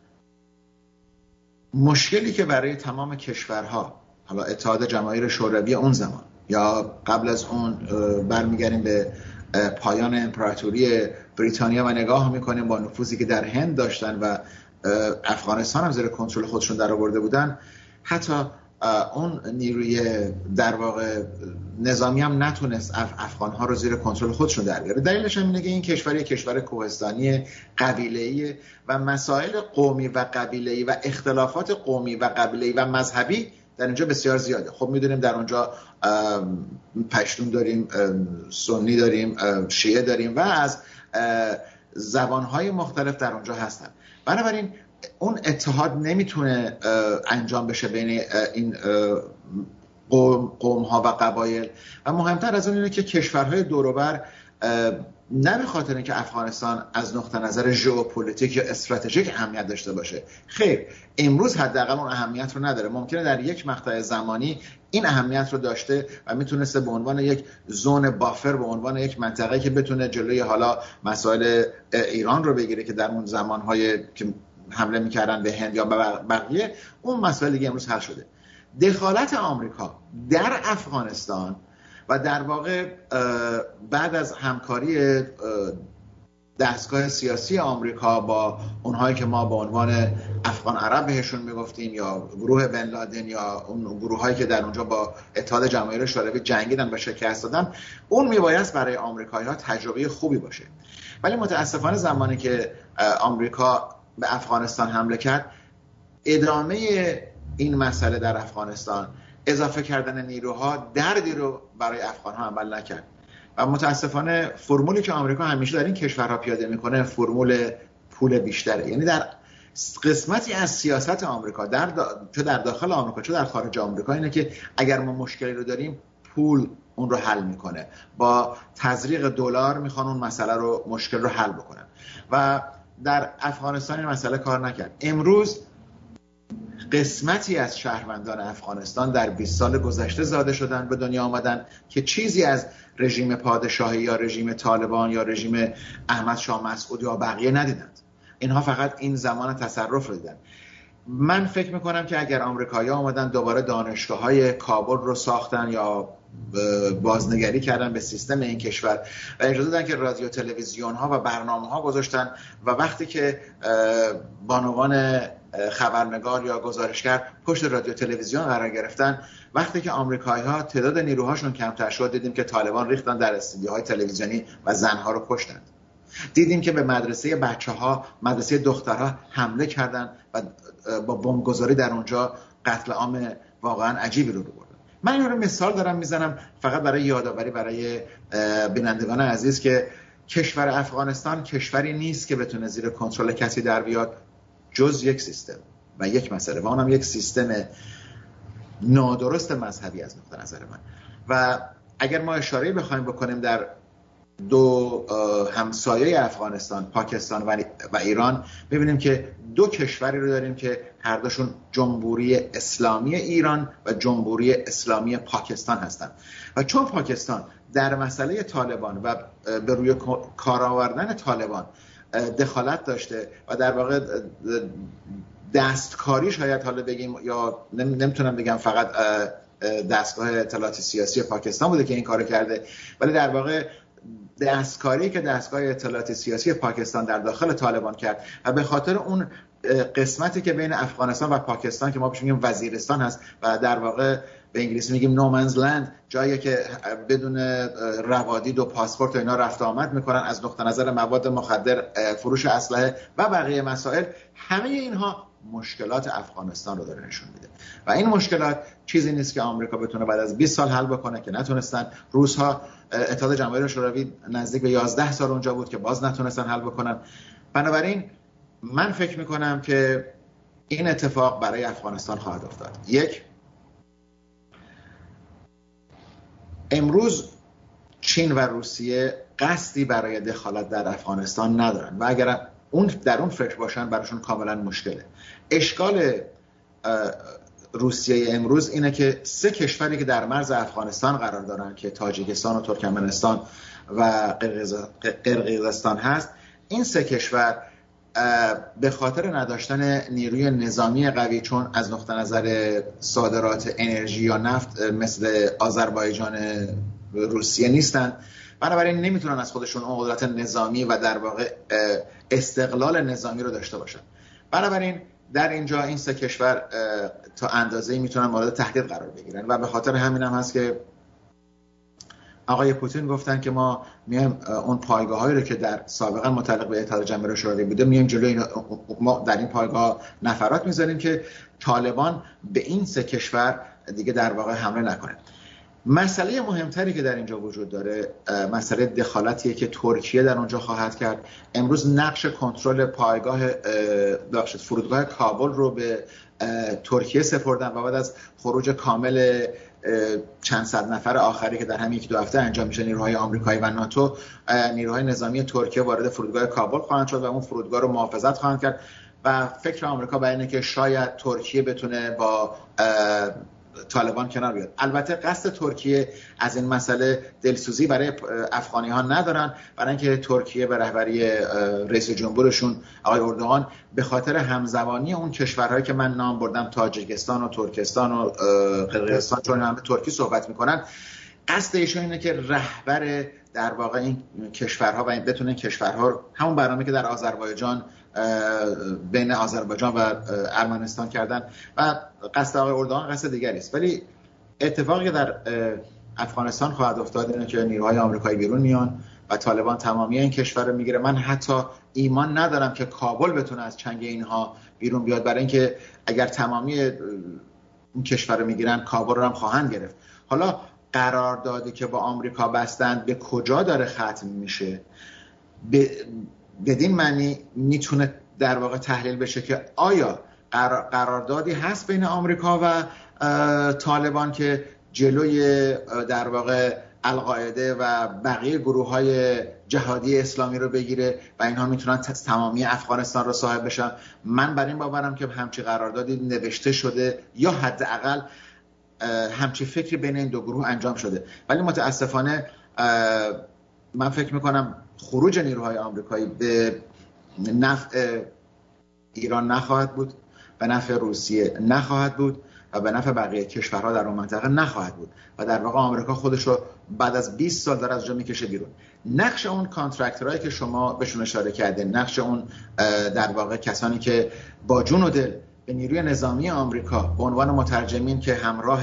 مشکلی که برای تمام کشورها، حالا اتحاد جماهیر شوروی اون زمان یا قبل از اون برمیگردیم به پایان امپراتوری بریتانیا و نگاه میکنیم با نفوذی که در هند داشتن و افغانستان هم زیر کنترل خودشون در آورده بودن، حتی اون نیروی در واقع نظامی هم نتونست اف افغانها رو زیر کنترل خودشون در بیاره. دلیلش هم اینه که این کشور یک کشور کوهستانی قبیله‌ای و مسائل قومی و قبیله‌ای و اختلافات قومی و قبیله‌ای و مذهبی در اینجا بسیار زیاده. خب میدونیم در اونجا پشتون داریم، سنی داریم، شیعه داریم و از زبانهای مختلف در اونجا هستن. بنابراین اون اتحاد نمیتونه انجام بشه بین این قوم, قوم ها و قبایل. و مهمتر از اون اینه که کشورهای دوروبر نه به خاطر اینکه افغانستان از نقطه نظر ژئوپلیتیک یا استراتژیک اهمیت داشته باشه، خیر، امروز حداقل اون اهمیت رو نداره. ممکنه در یک مقطع زمانی این اهمیت رو داشته و میتونسته به عنوان یک زون بافر، به عنوان یک منطقه که بتونه جلوی حالا مسائل ایران رو بگیره که در اون زمانهای که حمله میکردن به هند یا بقیه، اون مسائل دیگه امروز حل شده. دخالت آمریکا در افغانستان و در واقع بعد از همکاری دستگاه سیاسی آمریکا با اونهایی که ما به عنوان افغان عرب بهشون میگفتیم یا گروه بن لادن یا اون گروهایی که در اونجا با اتحاد جماهیر شوروی جنگیدن و شکست دادن، اون میبایست برای آمریکایی‌ها تجربه خوبی باشه. ولی متاسفانه زمانی که آمریکا به افغانستان حمله کرد، ادامه این مسئله در افغانستان، اضافه کردن نیروها، دردی رو برای افغان‌ها عمل نکرد و متاسفانه فرمولی که آمریکا همیشه در این کشورها پیاده میکنه فرمول پول بیشتره. یعنی در قسمتی از سیاست آمریکا، در دا... چه در داخل آمریکا چه در خارج آمریکا، اینه که اگر ما مشکلی رو داریم پول اون رو حل میکنه، با تزریق دلار میخوان اون مسئله رو مشکل رو حل بکنن و در افغانستان این مسئله کار نکرد. امروز قسمتی از شهروندان افغانستان در بیست سال گذشته زاده شدن، به دنیا آمدن که چیزی از رژیم پادشاهی یا رژیم طالبان یا رژیم احمد شاه مسعود یا بقیه ندیدند. اینها فقط این زمان تصرف رو دیدن. من فکر میکنم که اگر آمریکایی‌ها آمدن دوباره دانشگاه‌های کابل رو ساختن یا بازنگری کردن به سیستم این کشور و اجازه دادن که رادیو تلویزیون ها و برنامه ها گذاشتن و وقتی که بانوان خبرنگار یا گزارشگر پشت رادیو تلویزیون قرار گرفتن، وقتی که آمریکایی‌ها تعداد نیروهاشون کمتر شد، دیدیم که طالبان ریختن در استودیوهای تلویزیونی و زنها رو کشتند. دیدیم که به مدرسه بچه‌ها، مدرسه دخترها حمله کردن و با بمبگذاری در اونجا قتل عام واقعا عجیبی رو بردن. من این رو مثال دارم میزنم فقط برای یادآوری برای بینندگان عزیز که کشور افغانستان کشوری نیست که بتونه زیر کنترل کسی در بیاد جز یک سیستم و یک مسئله و اونم یک سیستم نادرست مذهبی از نقطه نظر من. و اگر ما اشاره بخوایم بکنیم در دو همسایه افغانستان، پاکستان و ایران، ببینیم که دو کشوری رو داریم که هر دوشون جمهوری اسلامی ایران و جمهوری اسلامی پاکستان هستند و چون پاکستان در مسئله طالبان و به روی کار آوردن طالبان دخالت داشته و در واقع دستکاری شاید حالا بگیم یا نمیتونم بگم فقط دستگاه اطلاعات سیاسی پاکستان بوده که این کارو کرده، ولی در واقع دستکاری که دستگاه اطلاعات سیاسی پاکستان در داخل طالبان کرد و به خاطر اون قسمتی که بین افغانستان و پاکستان که ما بهش میگیم وزیرستان هست و در واقع به انگلیسی میگیم نومنز لند، جایی که بدون روادید و پاسپورت و اینا رفت آمد میکنن از نقطه نظر مواد مخدر، فروش اسلحه و بقیه مسائل، همه اینها مشکلات افغانستان رو داره نشون میده و این مشکلات چیزی نیست که آمریکا بتونه بعد از بیست سال حل بکنه که نتونستن. روس‌ها، اتحاد جماهیر شوروی نزدیک به یازده سال اونجا بود که باز نتونستن حل بکنن. بنابراین من فکر میکنم که این اتفاق برای افغانستان خواهد افتاد. یک، امروز چین و روسیه قصدی برای دخالت در افغانستان ندارن و اگر اون در اون فکر باشن براشون کاملا مشکله. اشکال روسیه امروز اینه که سه کشوری که در مرز افغانستان قرار دارن که تاجیکستان و ترکمنستان و قرقیزستان هست، این سه کشور به خاطر نداشتن نیروی نظامی قوی، چون از نقطه نظر صادرات انرژی یا نفت مثل آذربایجان روسیه نیستن، بنابراین نمیتونن از خودشون اون قدرت نظامی و در واقع استقلال نظامی رو داشته باشن. بنابراین در اینجا این سه کشور تا اندازه‌ای میتونن مورد تهدید قرار بگیرن و به خاطر همین هم هست که آقای پوتین گفتن که ما میایم اون پایگاه‌هایی رو که در سابقا متعلق به اتحاد جماهیر شوروی بوده میایم جلوی، ما در این پایگاه نفرات میذاریم که طالبان به این سه کشور دیگه در واقع حمله نکنه. مسئله مهمتری که در اینجا وجود داره مسئله دخالتیه که ترکیه در اونجا خواهد کرد. امروز نقش کنترل پایگاه بخشید فرودگاه کابل رو به ترکیه سپردن و بعد از خروج کامل چند صد نفر آخری که در همین یک دو هفته انجام میشه نیروهای آمریکایی و ناتو، نیروهای نظامی ترکیه وارد فرودگاه کابل خواهند شد و اون فرودگاه رو محافظت خواهند کرد و فکر آمریکا بر اینه که شاید ترکیه بتونه با طالبان کنار بیاد. البته قصد ترکیه از این مسئله دلسوزی برای افغانی ها ندارن، برای اینکه ترکیه به رهبری رئیس جمهورشون آقای اردوغان به خاطر همزبانی اون کشورهایی که من نام بردم، تاجیکستان و ترکستان و قرقیزستان، چون همه ترکی صحبت میکنن، قصد ایشون اینه که رهبر در واقع این کشورها و این بتونه این کشورها همون برنامه که در آذربایجان بین آذربایجان و ارمنستان کردن و قصد آقای اردوغان قصد دیگری است. ولی اتفاقی که در افغانستان خواهد افتاد اینه که نیروهای آمریکایی بیرون میان و طالبان تمامی این کشور رو میگیره. من حتی ایمان ندارم که کابل بتونه از چنگ اینها بیرون بیاد، برای اینکه اگر تمامی این کشور رو میگیرن کابل رو هم خواهند گرفت. حالا قراردادی که با آمریکا بستند به کجا داره ختم میشه؟ بدین معنی میتونه در واقع تحلیل بشه که آیا قراردادی هست بین آمریکا و طالبان که جلوی در واقع القاعده و بقیه گروه های جهادی اسلامی رو بگیره و اینها میتونن تمامی افغانستان رو صاحب بشن. من بر این باورم که همچی قراردادی نوشته شده یا حداقل همچی فکری بین این دو گروه انجام شده، ولی متاسفانه من فکر میکنم خروج نیروهای آمریکایی به نفع ایران نخواهد بود، به نفع روسیه نخواهد بود و به نفع بقیه کشورها در اون منطقه نخواهد بود و در واقع آمریکا خودش رو بعد از بیست سال داره از جا میکشه بیرون. نقش اون کانترکتورایی که شما بهشون اشاره کردین، نقش اون در واقع کسانی که با جون و دل به نیروی نظامی آمریکا به عنوان مترجمین که همراه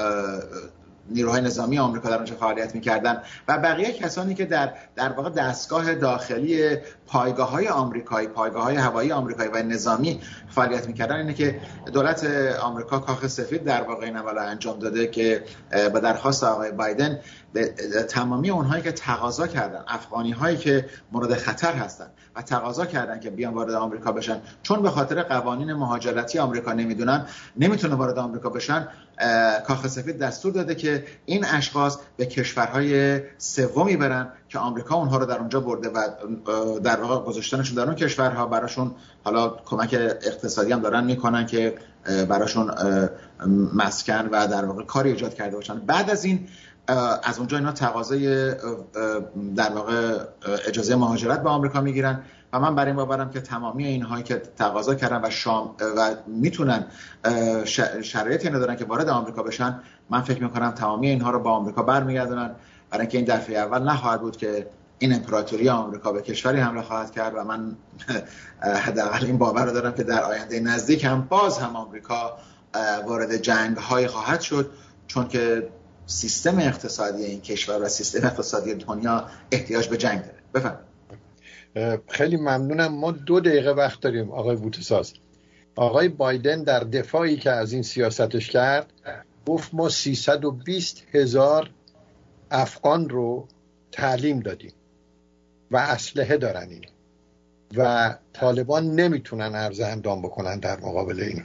نیروهای نظامی آمریکا در اونجا فعالیت می‌کردن و بقیه کسانی که در در واقع دستگاه داخلی پایگاه‌های آمریکایی، پایگاه‌های هوایی آمریکایی و نظامی فعالیت می‌کردن، اینه که دولت آمریکا کاخ سفید در واقع این عمل انجام داده که به درخواست آقای بایدن به تمامی اونهایی که تقاضا کردن، افغانی‌هایی که مورد خطر هستن و تقاضا کردن که بیان وارد آمریکا بشن، چون به خاطر قوانین مهاجرتی آمریکا نمیدونن نمیتونه وارد آمریکا بشن، کاخ سفید دستور داده که این اشخاص به کشورهای سومی برن که آمریکا اونها رو در اونجا برده و در واقع گذاشتنشون در اون کشورها براشون حالا کمک اقتصادی هم دارن میکنن که براشون مسکن و در واقع کاری ایجاد کرده باشن. بعد از این از اونجا اینا تقاضای در واقع اجازه مهاجرت به آمریکا میگیرن و من بر این باورم که تمامی اینهایی که تقاضا کردن و شام و میتونن شرایطی اینو دارن که وارد آمریکا بشن، من فکر میکنم تمامی اینها رو با آمریکا برمیگردونن، برای اینکه این دفعه اول نخواهد بود که این امپراتوری آمریکا به کشوری حمله خواهد کرد و من حداقل این باور رو دارم که در آینده نزدیک هم باز هم آمریکا وارد جنگ‌های خواهد شد، چون که سیستم اقتصادی این کشور و سیستم اقتصادی دنیا احتیاج به جنگ داره. بفرمایید. خیلی ممنونم. ما دو دقیقه وقت داریم آقای بوته‌ساز. آقای بایدن در دفاعی که از این سیاستش کرد گفت ما سیصد و بیست هزار افغان رو تعلیم دادیم و اسلحه دارن این و طالبان نمیتونن عرض اندام بکنن در مقابل این.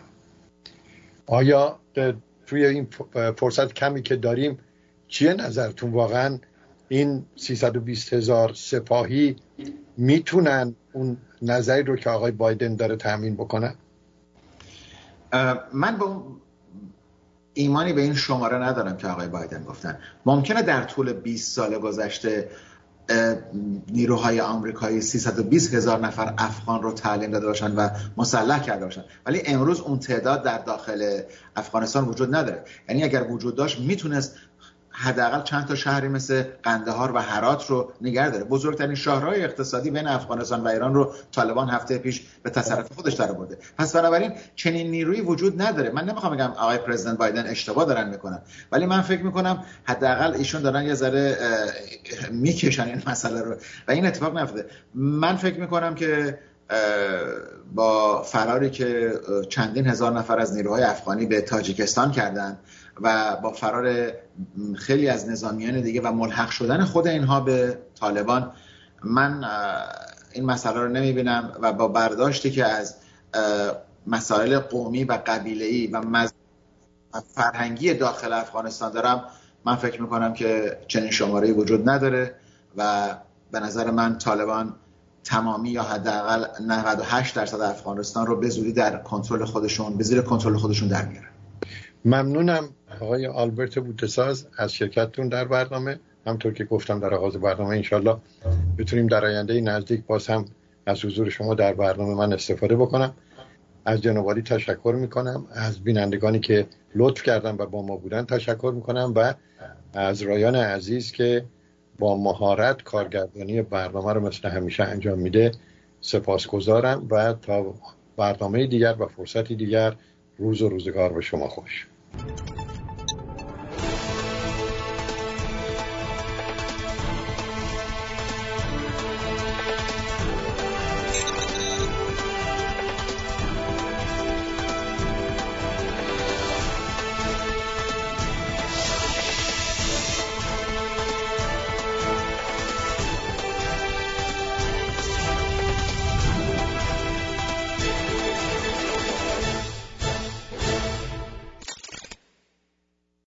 آیا توی این فرصت کمی که داریم چیه نظرتون؟ واقعا این سیصد و بیست هزار سپاهی میتونن اون نظری رو که آقای بایدن داره تامین بکنن؟ من با ایمانی به این شماره ندارم که آقای بایدن گفتن. ممکنه در طول بیست سال گذشته نیروهای آمریکایی سیصد و بیست هزار نفر افغان رو تعلیم داده باشن و مسلح کرده باشن، ولی امروز اون تعداد در داخل افغانستان وجود نداره. یعنی اگر وجود داشت میتونست حداقل چند تا شهری مثل قندهار و هرات رو نگه داره. بزرگترین شاهراه اقتصادی بین افغانستان و ایران رو طالبان هفته پیش به تصرف خودش درآورده. پس بنابراین چنین نیرویی وجود نداره. من نمیخوام بگم آقای پرزیدنت بایدن اشتباه دارن میکنن، ولی من فکر میکنم حداقل ایشون دارن یه ذره میکشن این مسئله رو و این اتفاق نیفتاده. من فکر میکنم که با فراری که چندین هزار نفر از نیروهای افغانی به تاجیکستان کردن و با فرار خیلی از نظامیان دیگه و ملحق شدن خود اینها به طالبان، من این مسئله رو نمیبینم و با برداشتی که از مسائل قومی و قبیله‌ای و مز... فرهنگی داخل افغانستان دارم، من فکر میکنم که چنین شماره‌ای وجود نداره و به نظر من طالبان تمامی یا حداقل نود و هشت درصد افغانستان رو به زودی در کنترل خودشون، به زیر کنترل خودشون در میارن. ممنونم آقای آلبرت بوته‌ساز از شرکتتون در برنامه. همطور که گفتم در آغاز برنامه انشالله بتونیم در آینده نزدیک باز هم از حضور شما در برنامه من استفاده بکنم. از جناب عالی تشکر میکنم، از بینندگانی که لطف کردن و با ما بودن تشکر میکنم و از رایان عزیز که با مهارت کارگردانی برنامه رو مثل همیشه انجام میده سپاسگزارم و تا برنامه دیگر و فرصتی دیگر روز و روزگار به شما خوش.